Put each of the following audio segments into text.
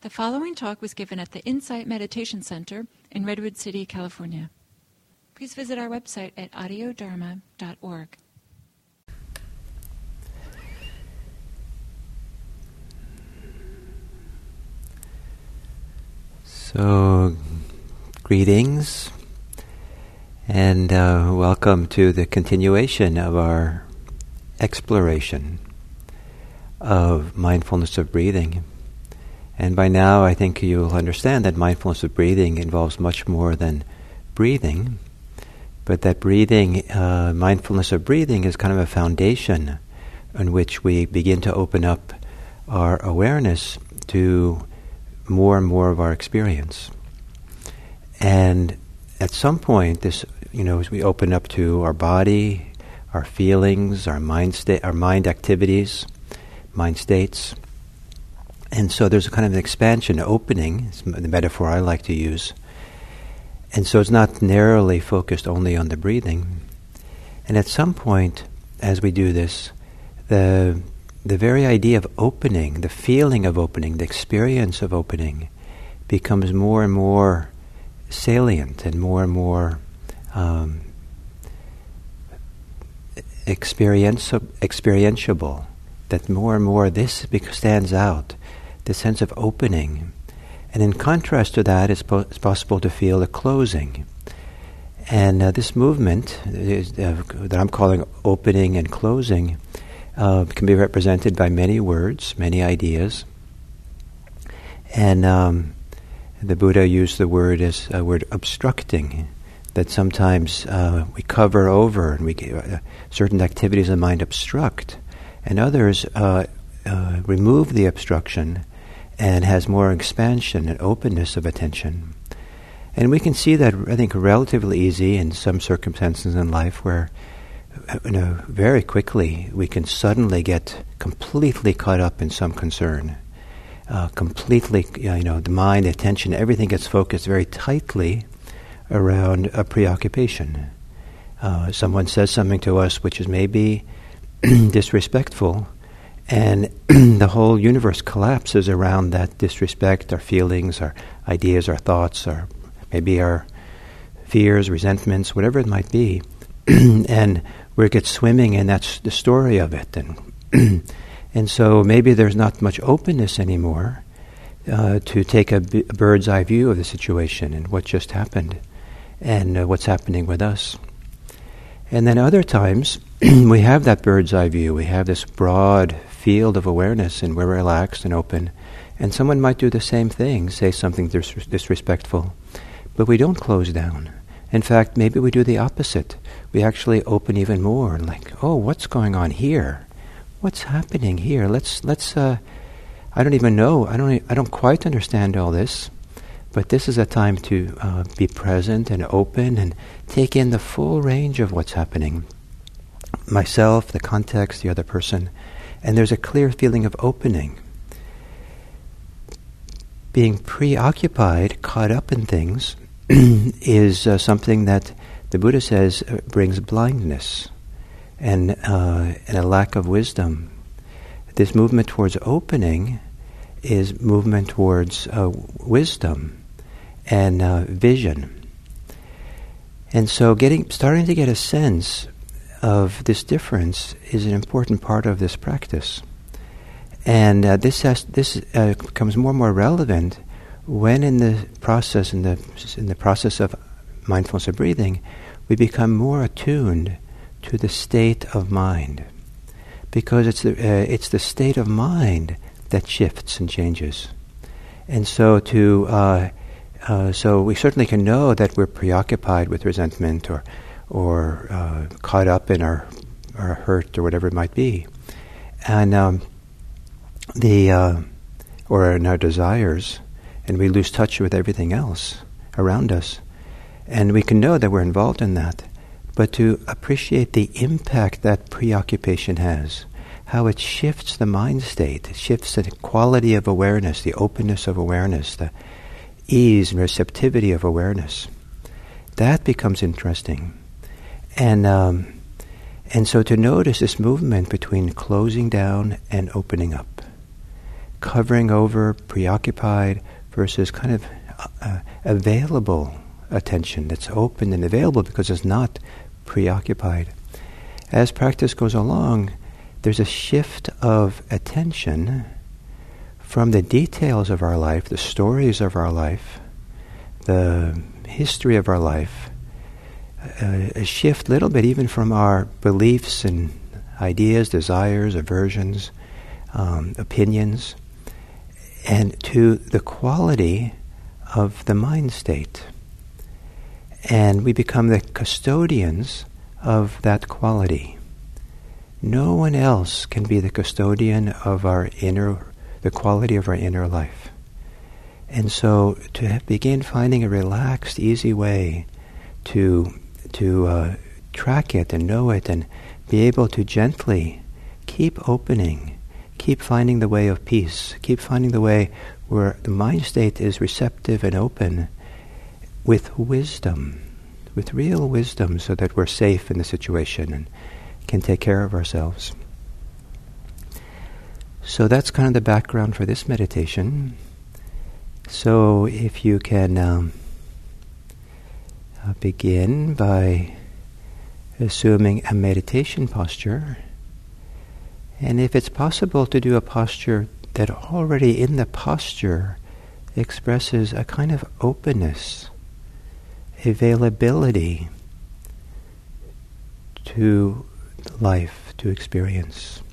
The following talk was given at the Insight Meditation Center in Redwood City, California. Please visit our website at audiodharma.org. So, greetings and welcome to the continuation of our exploration of mindfulness of breathing. And by now I think you'll understand that mindfulness of breathing involves much more than breathing, but that breathing, mindfulness of breathing is kind of a foundation on which we begin to open up our awareness to more and more of our experience. And at some point, this, as we open up to our body, our feelings, our mind activities, mind states. And so there's a kind of an expansion, opening, it's the metaphor I like to use. And so it's not narrowly focused only on the breathing. And at some point, as we do this, the very idea of opening, the feeling of opening, the experience of opening becomes more and more salient and more experientiable. That more and more this stands out, the sense of opening. And in contrast to that, it's possible to feel a closing. And this movement that I'm calling opening and closing can be represented by many words, many ideas. And the Buddha used the word as a word obstructing, that sometimes we cover over and certain activities of the mind obstruct, and others remove the obstruction and has more expansion and openness of attention. And we can see that, I think, relatively easy in some circumstances in life where very quickly we can suddenly get completely caught up in some concern. The mind, the attention, everything gets focused very tightly around a preoccupation. Someone says something to us which is maybe disrespectful, and the whole universe collapses around that disrespect, our feelings, our ideas, our thoughts, or maybe our fears, resentments, whatever it might be. And we get swimming in that's the story of it. And so maybe there's not much openness anymore to take a bird's eye view of the situation and what just happened and what's happening with us. And then other times, we have that bird's eye view. We have this broad field of awareness and we're relaxed and open. And someone might do the same thing, say something disrespectful, but we don't close down. In fact, maybe we do the opposite. We actually open even more, like, oh, what's going on here? What's happening here? Let's. I don't even know. I don't quite understand all this, but this is a time to be present and open and take in the full range of what's happening. Myself, the context, the other person, and there's a clear feeling of opening. Being preoccupied, caught up in things, is something that the Buddha says brings blindness and a lack of wisdom. This movement towards opening is movement towards wisdom and vision. And so starting to get a sense of this difference is an important part of this practice. And this becomes more and more relevant when in the process of mindfulness of breathing, we become more attuned to the state of mind, because it's the state of mind that shifts and changes. And so so we certainly can know that we're preoccupied with resentment or caught up in our hurt or whatever it might be, and or in our desires, and we lose touch with everything else around us. And we can know that we're involved in that, but to appreciate the impact that preoccupation has, how it shifts the mind state, it shifts the quality of awareness, the openness of awareness, the ease and receptivity of awareness. That becomes interesting. And so to notice this movement between closing down and opening up, covering over, preoccupied, versus kind of available attention that's open and available because it's not preoccupied. As practice goes along, there's a shift of attention from the details of our life, the stories of our life, the history of our life, a shift a little bit even from our beliefs and ideas, desires, aversions, opinions, and to the quality of the mind state. And we become the custodians of that quality. No one else can be the custodian of the quality of our inner life. And so to begin finding a relaxed, easy way to track it and know it and be able to gently keep opening, keep finding the way of peace, keep finding the way where the mind state is receptive and open with wisdom, with real wisdom, so that we're safe in the situation and can take care of ourselves. So that's kind of the background for this meditation. So if you can begin by assuming a meditation posture, and if it's possible to do a posture that already in the posture expresses a kind of openness, availability to life, to experience.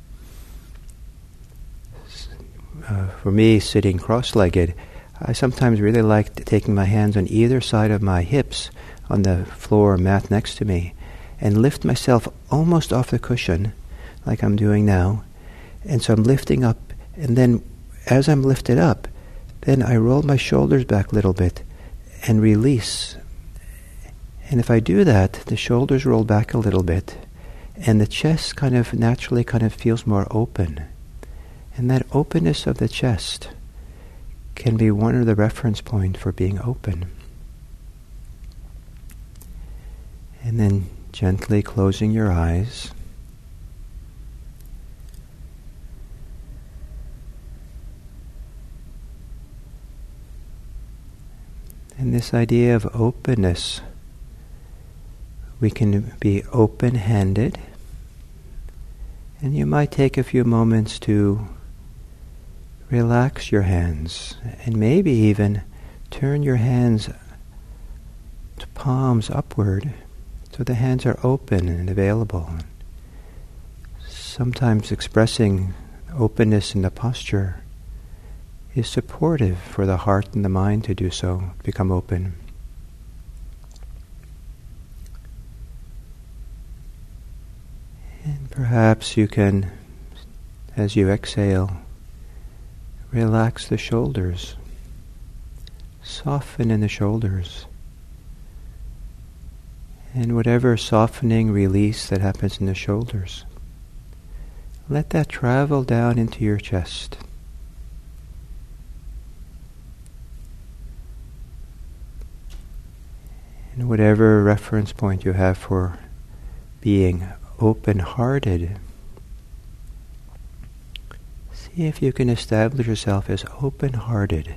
For me, sitting cross-legged, I sometimes really like taking my hands on either side of my hips on the floor mat next to me and lift myself almost off the cushion, like I'm doing now. And so I'm lifting up, and then as I'm lifted up, then I roll my shoulders back a little bit and release. And if I do that, the shoulders roll back a little bit, and the chest naturally feels more open. And that openness of the chest can be one of the reference points for being open. And then gently closing your eyes. And this idea of openness, we can be open-handed, and you might take a few moments to relax your hands, and maybe even turn your hands to palms upward so the hands are open and available. Sometimes expressing openness in the posture is supportive for the heart and the mind to do so, become open. And perhaps you can, as you exhale, relax the shoulders, soften in the shoulders. And whatever softening, release that happens in the shoulders, let that travel down into your chest. And whatever reference point you have for being open-hearted, see if you can establish yourself as open-hearted.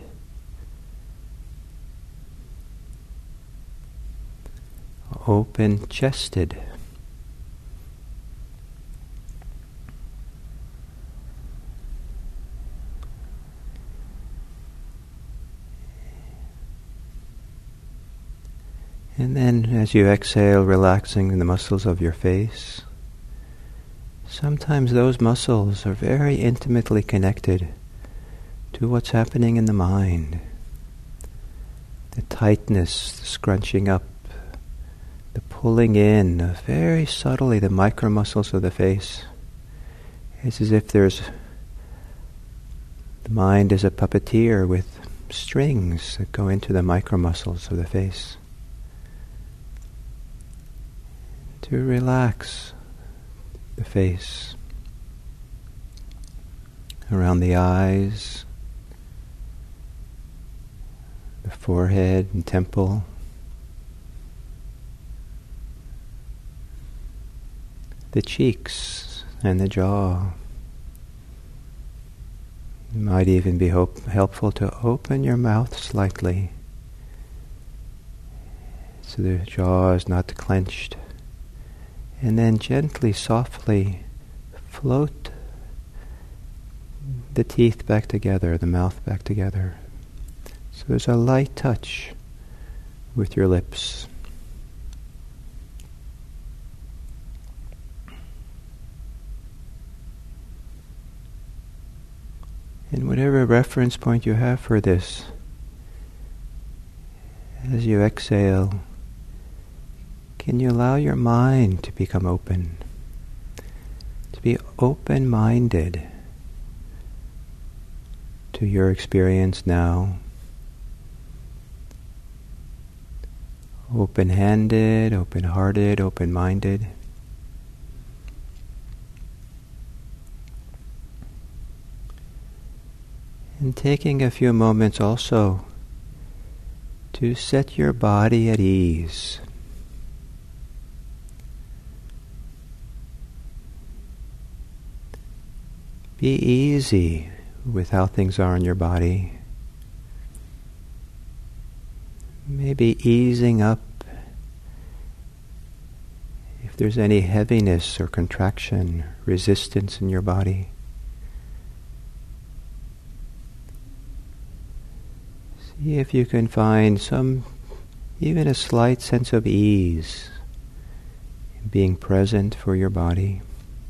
Open-chested. And then as you exhale, relaxing the muscles of your face. Sometimes those muscles are very intimately connected to what's happening in the mind. The tightness, the scrunching up, the pulling in, very subtly, the micro muscles of the face. It's as if the mind is a puppeteer with strings that go into the micro muscles of the face. To relax the face, around the eyes, the forehead and temple, the cheeks and the jaw, It might even be helpful to open your mouth slightly so the jaw is not clenched, and then gently, softly float the teeth back together, the mouth back together. So there's a light touch with your lips. And whatever reference point you have for this, as you exhale, can you allow your mind to become open? To be open-minded to your experience now. Open-handed, open-hearted, open-minded. And taking a few moments also to set your body at ease. Be easy with how things are in your body. Maybe easing up if there's any heaviness or contraction, resistance in your body. See if you can find even a slight sense of ease in being present for your body.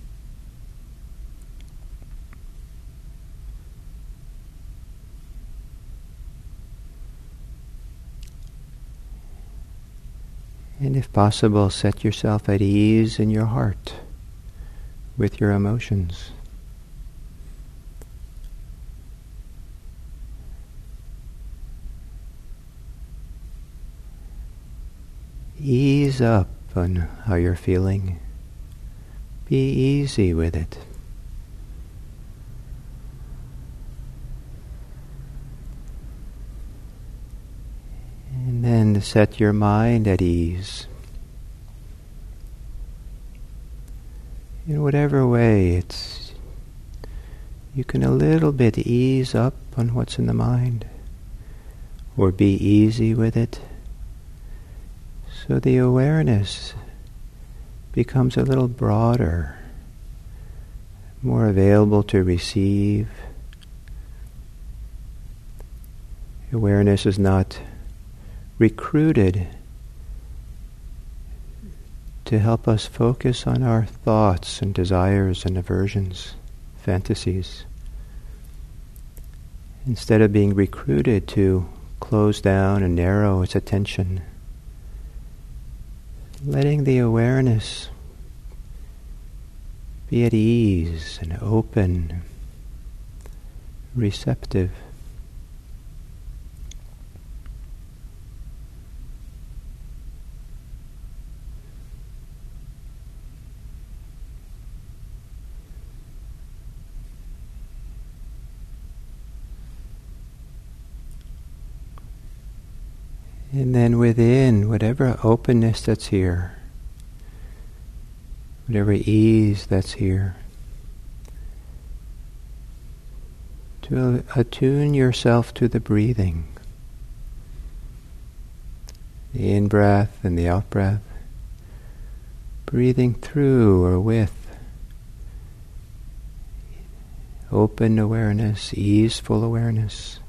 And if possible, set yourself at ease in your heart with your emotions. Ease up on how you're feeling. Be easy with it. And then set your mind at ease. In whatever way you can a little bit ease up on what's in the mind, or be easy with it. So the awareness becomes a little broader, more available to receive. Awareness is not recruited to help us focus on our thoughts and desires and aversions, fantasies. Instead of being recruited to close down and narrow its attention, letting the awareness be at ease and open, receptive. And then within, whatever openness that's here, whatever ease that's here, to attune yourself to the breathing, the in-breath and the out-breath, breathing through or with open awareness, easeful awareness.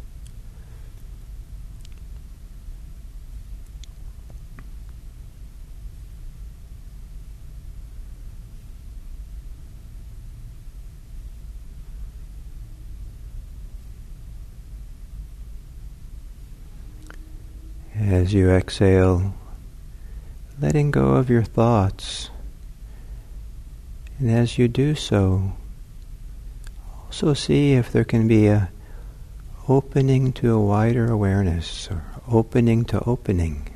As you exhale, letting go of your thoughts. And as you do so, also see if there can be a opening to a wider awareness, or opening to opening.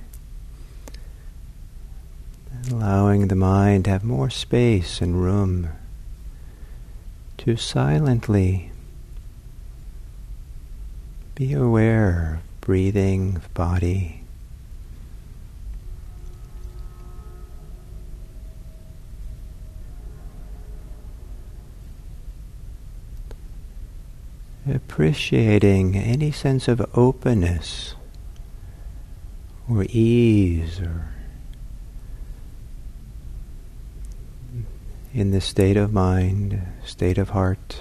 Allowing the mind to have more space and room to silently be aware of breathing, of body. appreciating any sense of openness or ease or in this state of mind, state of heart,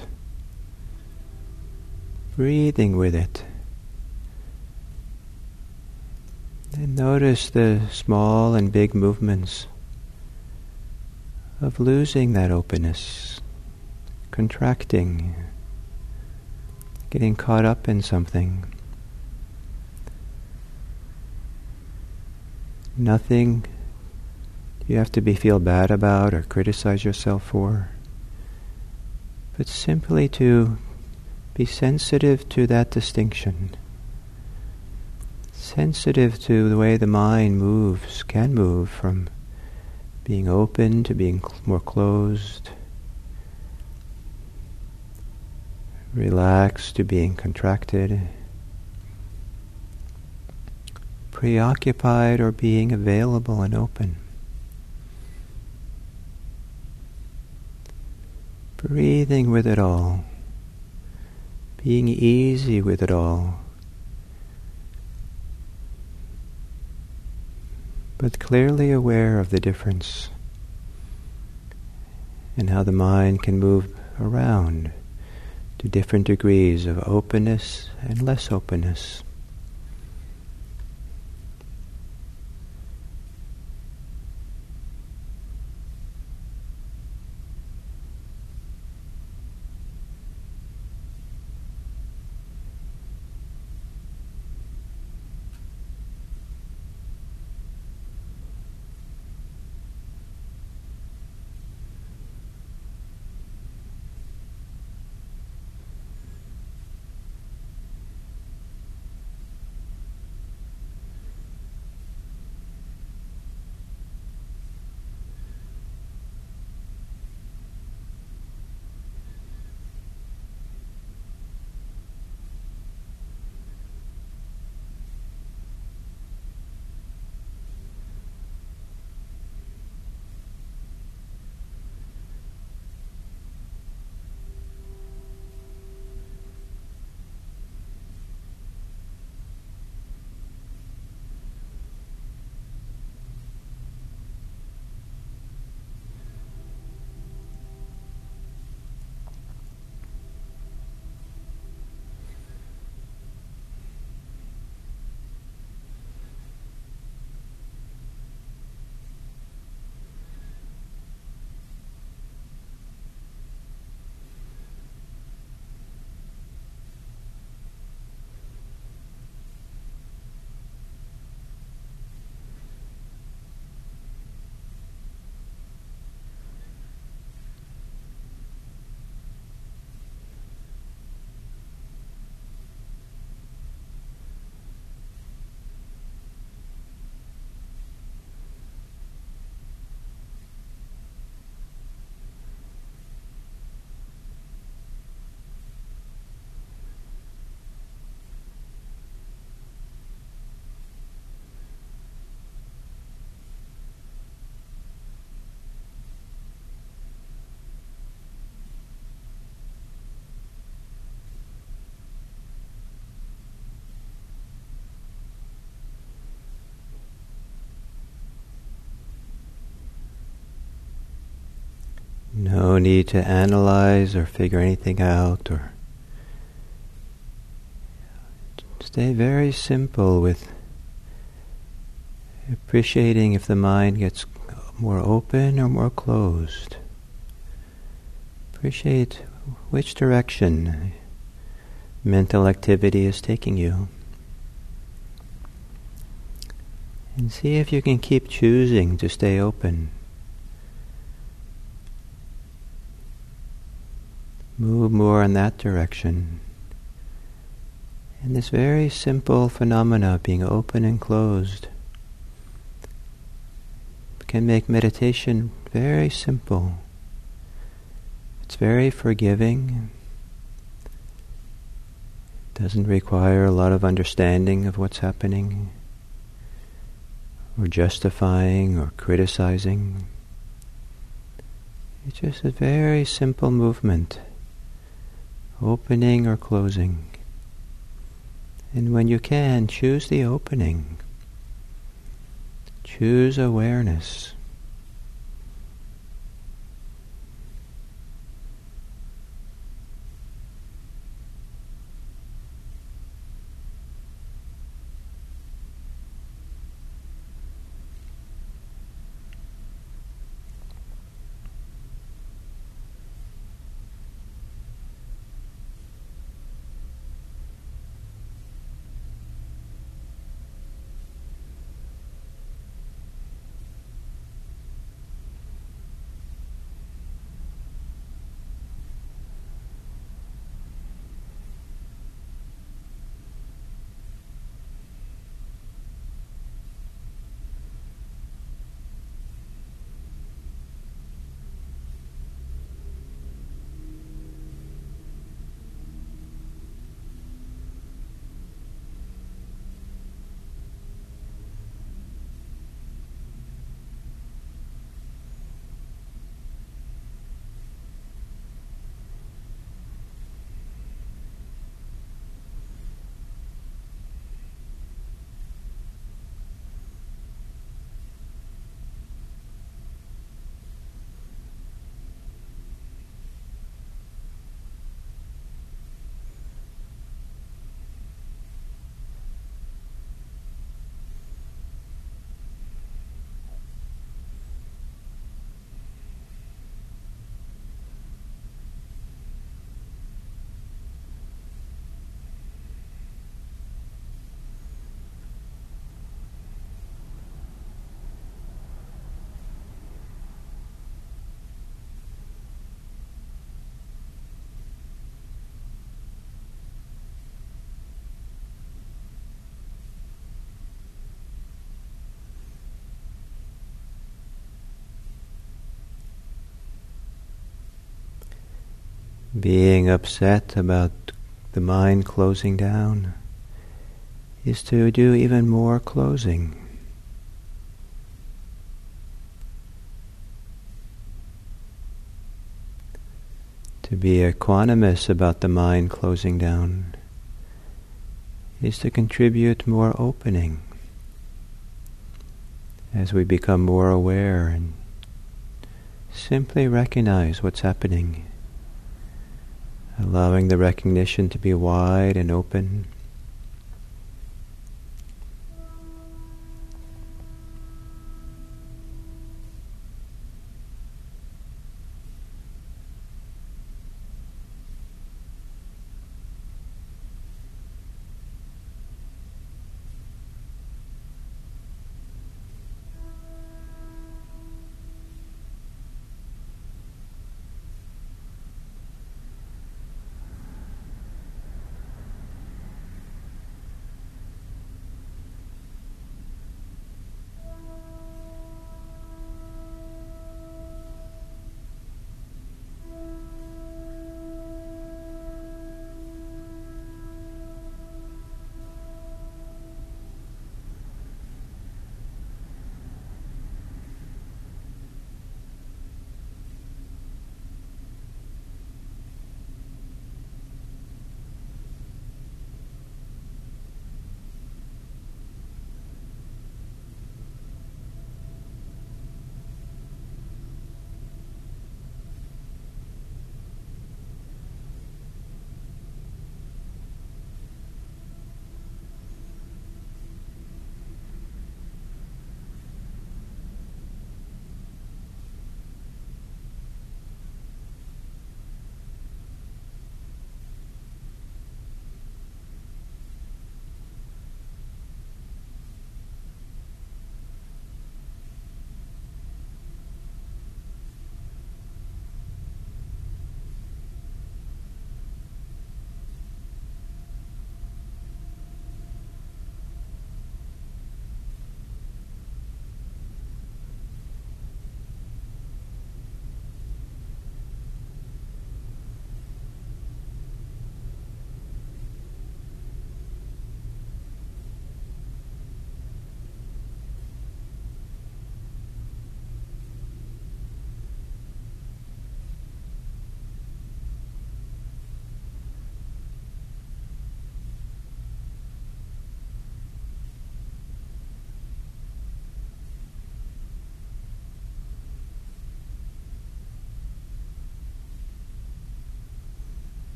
breathing with it. And notice the small and big movements of losing that openness, contracting, getting caught up in something. Nothing you have to feel bad about or criticize yourself for, but simply to be sensitive to that distinction, sensitive to the way the mind can move from being open to being more closed, relaxed to being contracted, preoccupied or being available and open. Breathing with it all, being easy with it all, but clearly aware of the difference and how the mind can move around to different degrees of openness and less openness. No need to analyze or figure anything out, or stay very simple with appreciating if the mind gets more open or more closed. Appreciate which direction mental activity is taking you. And see if you can keep choosing to stay open. Move more in that direction. And this very simple phenomena of being open and closed can make meditation very simple. It's very forgiving. It doesn't require a lot of understanding of what's happening, or justifying or criticizing. It's just a very simple movement. opening or closing. And when you can, choose the opening. Choose awareness. Being upset about the mind closing down is to do even more closing. To be equanimous about the mind closing down is to contribute more opening as we become more aware and simply recognize what's happening. Allowing the recognition to be wide and open.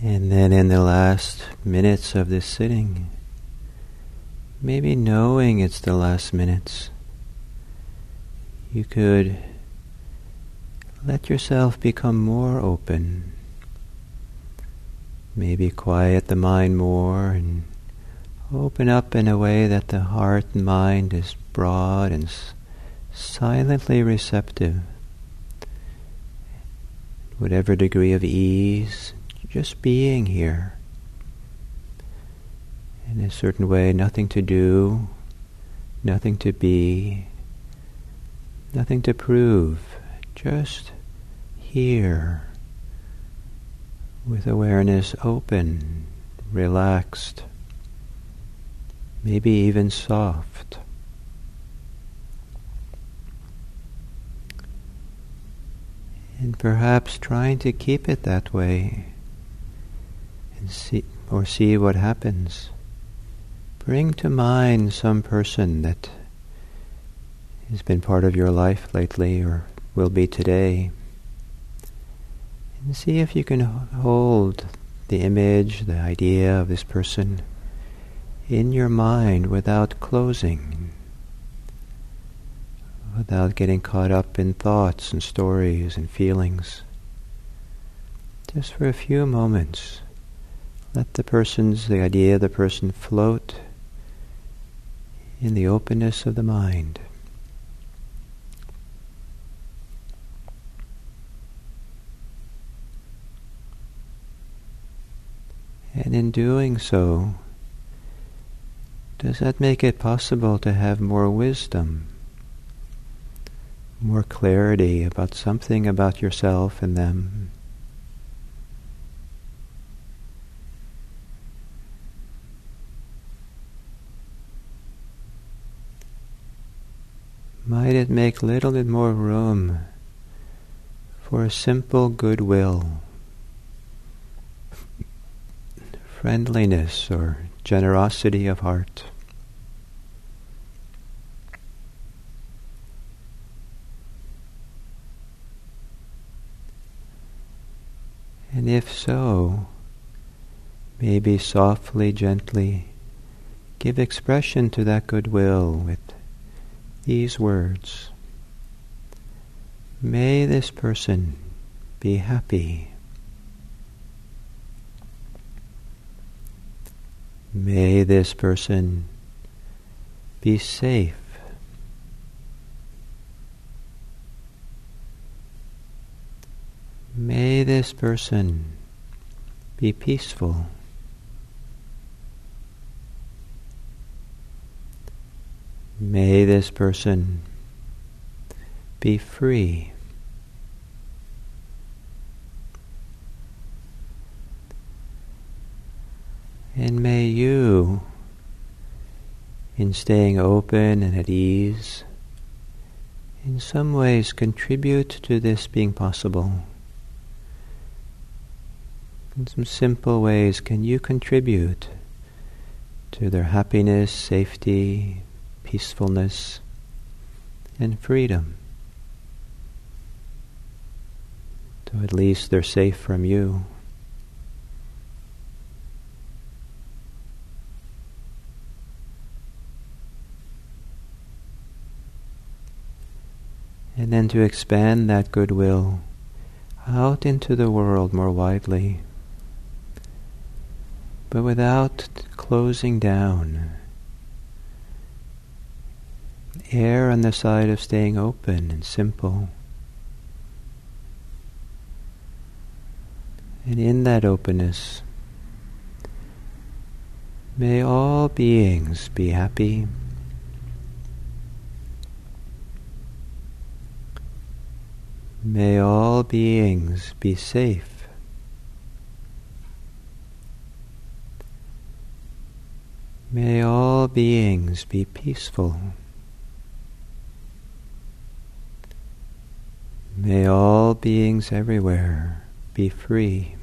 And then in the last minutes of this sitting, maybe knowing it's the last minutes, you could let yourself become more open. Maybe quiet the mind more and open up in a way that the heart and mind is broad and silently receptive. Whatever degree of ease, just being here. In a certain way, nothing to do, nothing to be, nothing to prove, just here, with awareness open, relaxed, maybe even soft. And perhaps trying to keep it that way and see what happens. Bring to mind some person that has been part of your life lately or will be today. And see if you can hold the image, the idea of this person in your mind without closing, without getting caught up in thoughts and stories and feelings. Just for a few moments, let the idea of the person float in the openness of the mind. And in doing so, does that make it possible to have more wisdom, more clarity about something about yourself and them? Might it make a little bit more room for a simple goodwill, friendliness or generosity of heart? And if so, maybe softly, gently give expression to that goodwill with these words. May this person be happy. May this person be safe. May this person be peaceful. May this person be free. And may you, in staying open and at ease, in some ways contribute to this being possible. In some simple ways, can you contribute to their happiness, safety, peacefulness, and freedom? So at least they're safe from you. And then to expand that goodwill out into the world more widely, but without closing down. Err on the side of staying open and simple. And in that openness, may all beings be happy. May all beings be safe. May all beings be peaceful. May all beings everywhere be free.